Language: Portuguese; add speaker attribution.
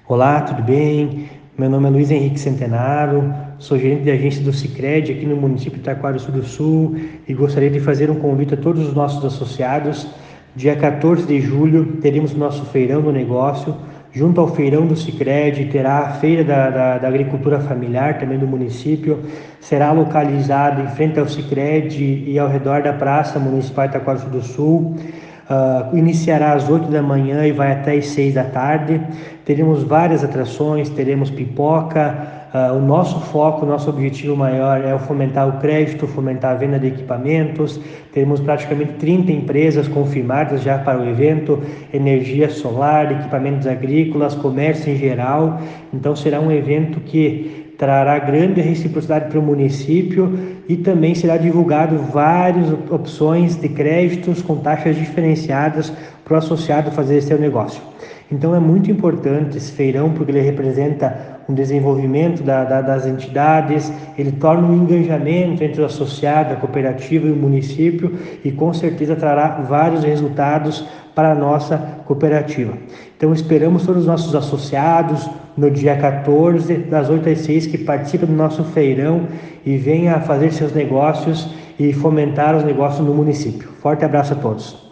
Speaker 1: Olá, tudo bem? Meu nome é Luiz Henrique Centenaro, sou gerente de agência do Sicredi aqui no município de Taquarussu do Sul e gostaria de fazer um convite a todos os nossos associados. Dia 14 de julho teremos o nosso feirão do negócio. Junto ao feirão do Sicredi terá a feira da agricultura familiar também do município. Será localizado em frente ao Sicredi e ao redor da Praça Municipal de Taquarussu do Sul. Iniciará às 8 da manhã e vai até às 6 da tarde. Teremos várias atrações, teremos pipoca. O nosso foco, o nosso objetivo maior é fomentar o crédito, fomentar a venda de equipamentos. Teremos praticamente 30 empresas confirmadas já para o evento, energia solar, equipamentos agrícolas, comércio em geral. Então será um evento que trará grande reciprocidade para o município e também será divulgado várias opções de créditos com taxas diferenciadas para o associado fazer seu negócio. Então é muito importante esse feirão porque ele representa um desenvolvimento das entidades, ele torna um engajamento entre o associado, a cooperativa e o município e com certeza trará vários resultados para a nossa cooperativa. Então esperamos todos os nossos associados no dia 14, das 8 às 6, que participem do nosso feirão e venham a fazer seus negócios e fomentar os negócios no município. Forte abraço a todos.